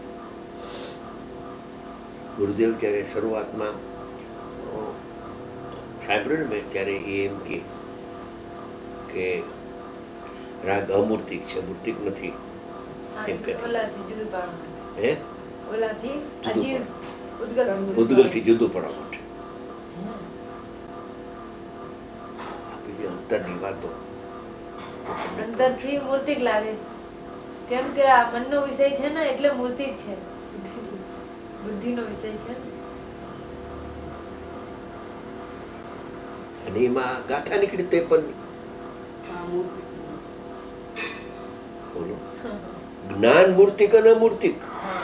ગુરુદેવ જયારે શરૂઆતમાં સાંભળ્યું ને મેં ત્યારે એ એમ કે રાગ અમૂર્તિક છે, મૂર્તિક નથી એમ કે. હે ઉદ્ગલથી જુદું પડવા માટે બીજી અંતરની વાતો અંદરથી મૂર્તિક લાગે, કેમ કે આ મનનો વિષય છે ને એટલે મૂર્તિક છે, બુદ્ધિનો વિષય છે ને. અને એમાં ગાથા નીકળી તે પણ બોલો જ્ઞાન મૂર્તિક અને અમૂર્તિક.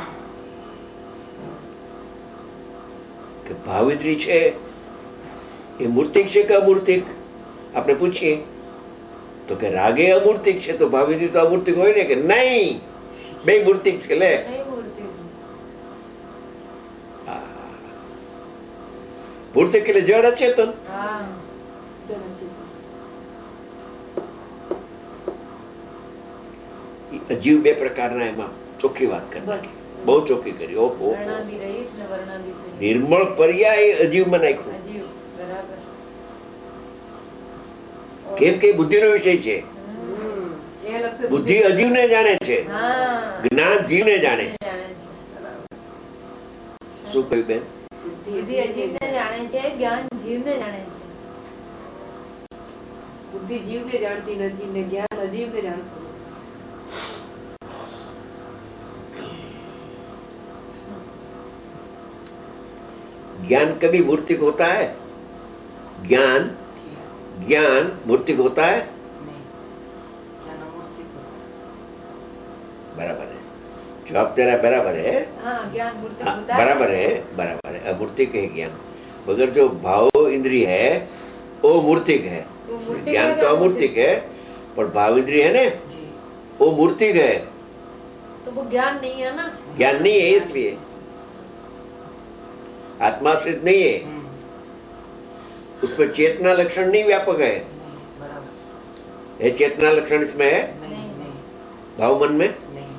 કે ભાવિદ્રી છે એ મૂર્તિક છે કે અમૂર્તિક? આપણે પૂછીએ તો કે રાગે અમૂર્તિક છે તો ભાવિદ્રી તો અમૂર્તિક હોય ને કે નહીં, બે મૂર્તિક છે. લે મૂર્તિક એટલે જડ અચેતન. અજીવ બે પ્રકારના એમાં ચોખ્ખી વાત કરી, બહુ ચોખ્ખી કરી. ઓહો, નિર્મળ પર્યાય અજીવમાં નાખ્યું. કેમ કે બુદ્ધિનો વિષય છે, બુદ્ધિ અજીવને જાણે છે, જ્ઞાન જીવને જાણે છે. શું કહ્યું બેન? બુદ્ધિ અજીવને જાણે છે, જ્ઞાન જીવને જાણે છે. બુદ્ધિ જીવને જાણતી નથી ને જ્ઞાન અજીવને જાણતું. ज्ञान कभी मूर्तिक होता है? ज्ञान ज्ञान मूर्तिक होता है? बराबर है, जवाब तेरा बराबर है. ज्ञान मूर्तिक होता है. बराबर है, बराबर है. अमूर्तिक है ज्ञान, मगर जो भाव इंद्रिय है वो मूर्तिक है. ज्ञान तो अमूर्तिक है, पर भाव इंद्रिय है ना वो मूर्तिक है. तो वो ज्ञान नहीं है ना, ज्ञान नहीं है, इसलिए आत्माश्रित नहीं है, उसमें चेतना लक्षण नहीं व्यापक है. ये चेतना लक्षण इसमें है? भाव मन में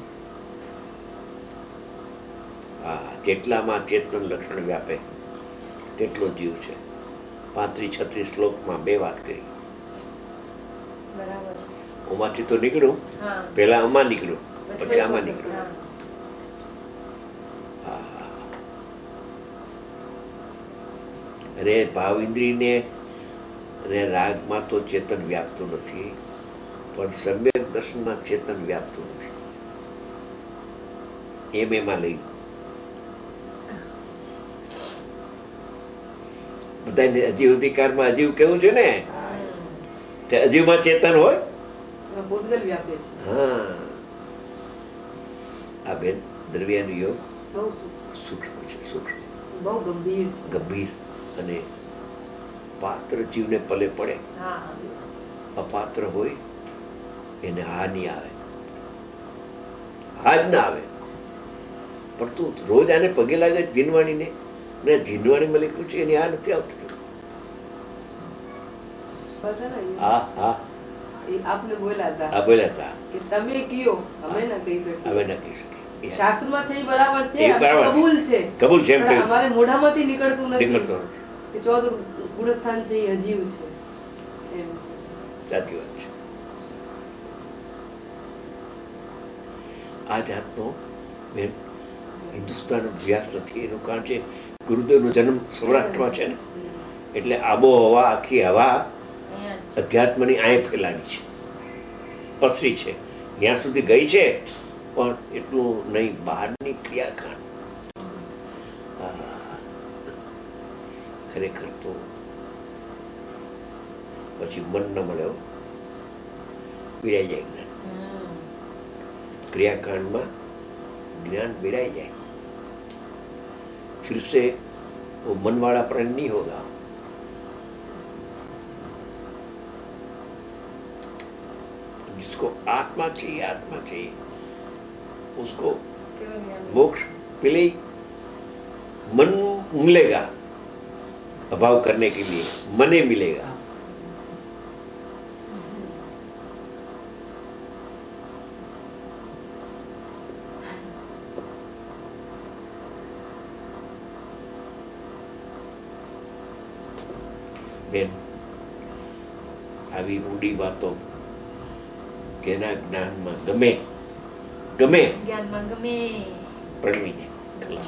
જેટલામાં ચેતન લક્ષણ વ્યાપે તેટલો જીવ છે. 35-36 શ્લોકમાં બે વાત કરી. ઓમાંથી તો નીકળ્યું, પેલા આમાં નીકળ્યું, પછી આમાં નીકળ્યું. અરે ભાવ ઇન્દ્રિયને અને રાગમાં તો ચેતન વ્યાપતું નથી, પણ સમ્યક દર્શનમાં ચેતન વ્યાપતું નથી. એમાં લઈ બધાને અજીવ અધિકારમાં અજીવ કેવું છે ને, તે અજીવમાં ચેતન હોય. હા, આ બેન દ્રવ્યનો યોગ બહુ સૂક્ષ્મ છે, સૂક્ષ્મ, બહુ ગંભીર છે, ગંભીર. અને પાત્ર જીવને પલે પડે, અપાત્ર હોય એને હાનિ આવે, હાજ ના આવે. પણ તું રોજ આને પગે લાગે જીનવાણીને, ને જીનવાણીમાં લખ્યું છે એની આ નથી આવતું. આપને બોલ્યા હતા, આ બોલ્યા હતા કે તમે કયો અમે ના કહી શકીએ, અમે ના કહી શકીએ. શાસ્ત્રમાં છે એ બરાબર છે, બરાબર કબૂલ છે, કબૂલ છે, પણ અમારે મોઢામાંથી નીકળતું નથી નીકળતો નથી. કે ચોદ ગુણસ્થાન છે એ અજીવ છે એમ. સાચી વાત છે. આ જાતનો બેન હિન્દુસ્તાન અભ્યાસ નથી. એનું કારણ છે ગુરુદેવનો જન્મ સૌરાષ્ટ્રમાં છે ને, એટલે આબોહવા આખી હવા અધ્યાત્મની આંય ફેલાવી છે, પસરી છે. ત્યાં સુધી ગઈ છે પણ એટલું નહીં. બહારની ક્રિયાકાંડ ખરેખર તો પછી મન ન મળ્યો, પીડાઈ જાય જ્ઞાન. क्रियाकांड में ज्ञान बिराई जाए, फिर से वो मन वाला प्राणी नहीं होगा. जिसको आत्मा चाहिए उसको मोक्ष पहले मन मिलेगा, अभाव करने के लिए मने मिलेगा. બેન, આવી ઊંડી વાતો જેના જ્ઞાનમાં ગમે જ્ઞાનમાં ગમે પ્રણવી જાય ખલાસ.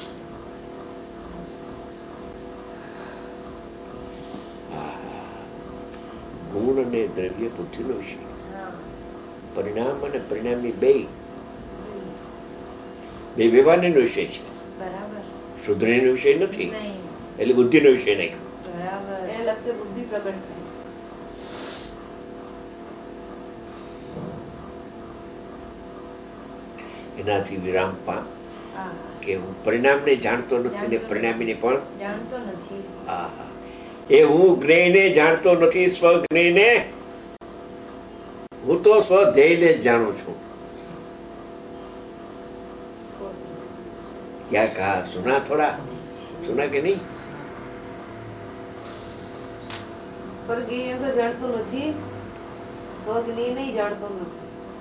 ગુણ અને દ્રવ્ય બુદ્ધિનો વિષય, પરિણામ અને પરિણામી બે વ્યવહારનો વિષય છે. બરાબર. શુદ્ધનો વિષય નથી, એટલે બુદ્ધિનો વિષય નહીં. બરાબર. એ લક્ષ્ય બુદ્ધિ પ્રગટ થાય છે. એનાથી વિરામ પામ કે હું પરિણામને જાણતો નથી ને પરિણામીને પણ જાણતો નથી. એ હું જ્ઞેયને જાણતો નથી, સ્વજ્ઞેયને. હું તો સ્વધ્યેયને જ જાણું છું. क्या कहा, सुना थोड़ा, सुना कि नहीं? પર જ્ઞેય તો જાણતો નથી, સ્વજ્ઞેય નહીં જાણતો નથી.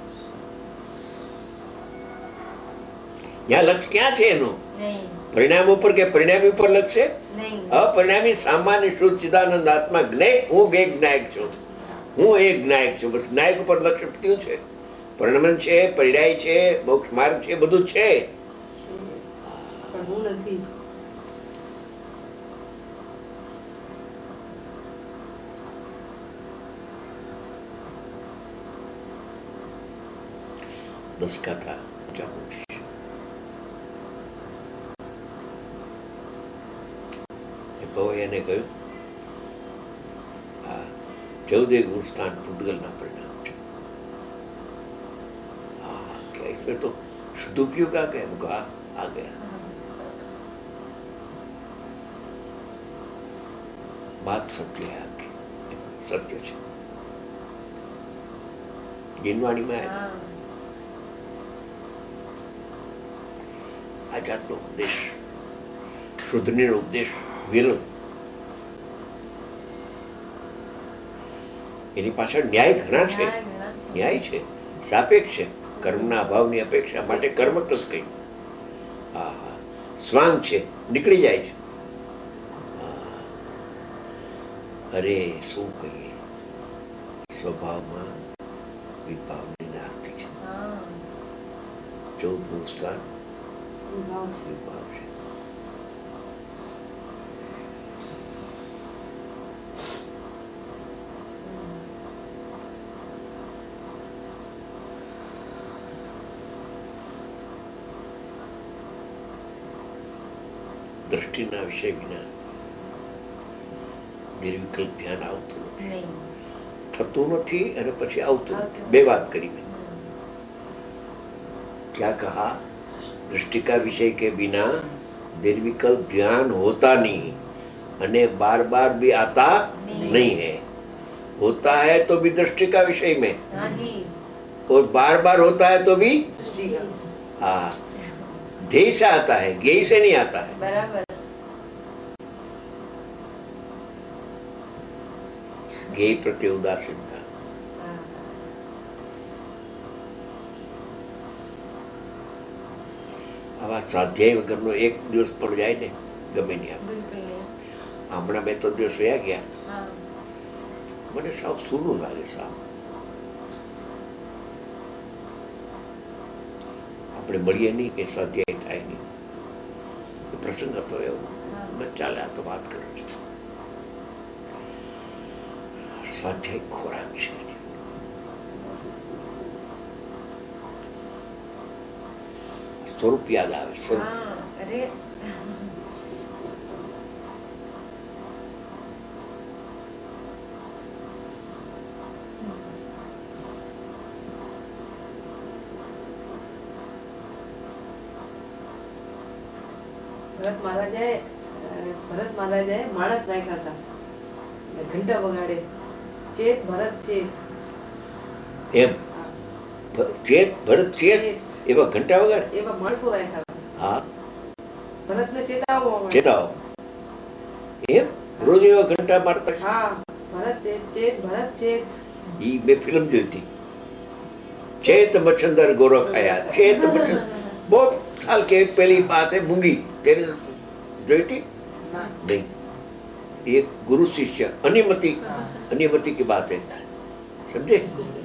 यहाँ लक्ष्य क्या છે એનું? પરિણામ ઉપર કે પરિણામી ઉપર લક્ષ્ય? અપરિણામી સામાન્ય શુદ્ધ ચિદાનંદ આત્મા જ્ઞેય. હું બે જ્ઞાયક છું, હું એક જ્ઞાયક છું. બસ જ્ઞાયક ઉપર લક્ષ્ય થયું છે. પરિણમન છે, પરિણાય છે, મોક્ષ માર્ગ છે, બધું છે, પણ હું નથી. દસકા થા જાગૃતિ. એને કહ્યું 14 गुण स्थान पूतगल ना परिणाम છે. क्या इसमें तो सदुपयोग आ गया, आ गया. बात सत्य है आपकी, सत्य છે. જીનવાણીમાં આ જાતનો ઉપદેશ, શુદ્ધનો ઉપદેશ વિરોધ, એની પાછળ ન્યાય ઘણા છે. ન્યાય છે, સાપેક્ષ છે. કર્મના અભાવની અપેક્ષા માટે કર્મ તો જ કહ્યું. સ્વાંગ છે, નીકળી જાય છે. અરે શું કહીએ, સ્વભાવમાં વિભાવની નાસ્તિ છે. 14નું સ્થાન વિભાવ છે. દ્રષ્ટિના વિષય વિના નિર્વિકલ્પ ધ્યાન આવતું નથી, થતું નથી અને પછી આવતું નથી. બે વાત કરી મેં. क्या कहा? दृष्टि का विषय के बिना निर्विकल्प ध्यान होता नहीं, અને बार बार भी आता नहीं है. होता है तो भी दृष्टि का विषय में, और बार बार होता है तो भी ध्येय से आता है, ज्ञेय से नहीं आता है. बराबर. ज्ञेय प्रति उदासीनता. આવા સ્વાધ્યાય વગરનો એક દિવસ પણ જાય ને ગમે નહીં. હમણાં 2-3 દિવસ રહ્યા ગયા, મને સાવ સૂનું લાગે. સાવ આપણે મળીએ નહીં કે સ્વાધ્યાય થાય નહીં. પ્રસંગ હતો એવો. ચાલે આ તો વાત કરું છું. સ્વાધ્યાય ખોરાક છે. સ્વરૂપ યાદ આવે. સ્વરૂપ અરે ભરત મહારાજાએ માણસ રાખ્યા હતા, ઘંટા વગાડે, ચેત ભરત ચેત. એમ ચેત ભરત ચેત એવા ઘંટા વગાડે, એવા માણસો રાખ્યા. હા, ભરતને ચેતાવો ચેતાવો એમ રોજ એવા ઘંટા મારતા. હા, ભરત ચેત ચેત ભરત ચેત. ઈ મેં ફિલ્મ જોઈ હતી, चेत मच्छंदर गोरखाया. चेत मच्छंदर बहुत साल के पहली बात है. मूंगी तेरे जोई थी नहीं. एक गुरु शिष्य अनिमति की बात है, समझे.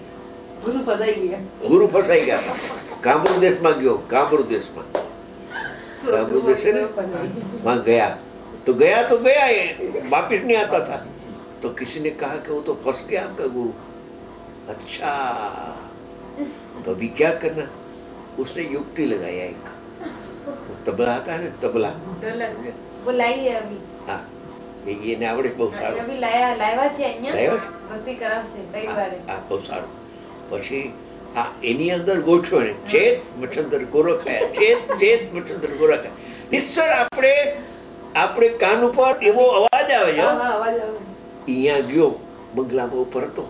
गुरु फसाई गया. कामरू देश में गयो. कामरू देश में है ना, वहां गया तो गया ये वापिस नहीं आता था. तो किसी ने कहा कि वो तो फंस गया आपका गुरु. अच्छा, तो अभी क्या करना. उसने युक्ति लगाया एक, वो तबला आता है ना, तबला वो लाइए अभी. हाँ, ये ने आवड़े બહુ સારું. અભી લાવ્યા છે અહીંયા. લાવ્યા છે, ભક્તિ કરાવશે રવિવારે. હા, બહુ સારું. પછી હા, એની અંદર ગોઠવો ને, ચેત મચ્છંદર ગોરખાયા. ચેત મચ્છંદર ગોરખાયા. નિશ્ચર આપણે કાન ઉપર એવો અવાજ આવે છે. અહીંયા ગયો બંગલામાં ઉપર હતો,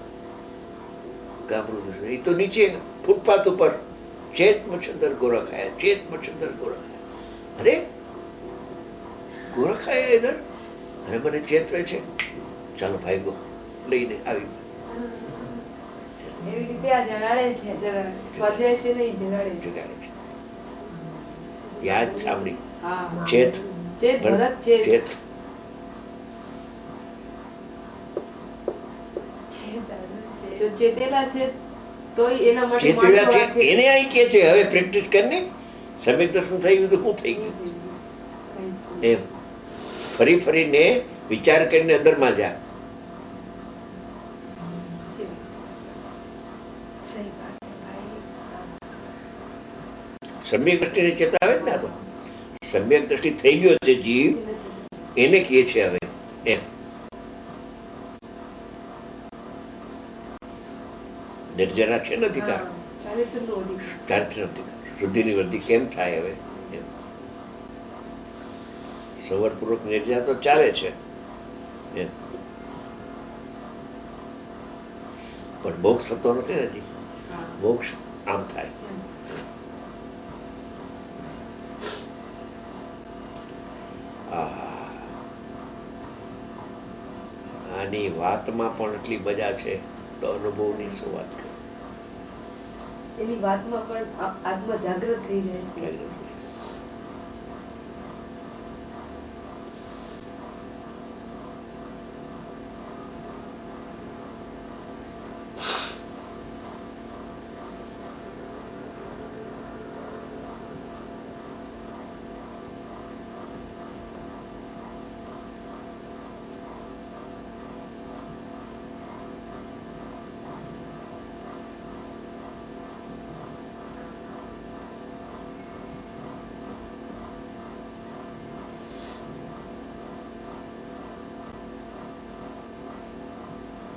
એ તો નીચે ફૂટપાથ ઉપર ચેત મચ્છંદર ગોરખાયા. ચેત મચ્છંદર ગોરખાયા. અરે ગોરખાયા ઇધર, અને મને ચેતવે છે. ચાલો ભાઈ લઈને આવી. એવી રીતે આ જગાડે છે. સ્વાધ્યાય છે ને, જગાડે છે. યાદ સાંભળી. ચેત ચેત ભરત ચેત. ચેતેલા છે તો એના માટે માણસો રાખે. એને અહીં કે છે હવે પ્રેક્ટિસ કરીને સમ્યક દર્શન થઈ ગયું તો શું થઈ ગયું એમ. ફરીને વિચાર કરીને અંદરમાં જા. સમ્યક દ્રષ્ટિને ચેતાવે જ ને. આ તો સમ્યક દ્રષ્ટિ થઈ ગયો છે જીવ, એને કહે છે હવે એમ. નિર્જરા છે નથી કાર ચારિત્ર નથી. શુદ્ધિની વૃદ્ધિ કેમ થાય હવે એમ. સંવરપૂર્વક નિર્જરા તો ચાલે છે એમ, પણ મોક્ષ થતો નથી ને હજી. મોક્ષ આમ થાય. આની વાતમાં પણ એટલી મજા છે તો અનુભવની શું વાત કરે. એની વાતમાં પણ આત્મા જાગૃત થઈ જાય છે.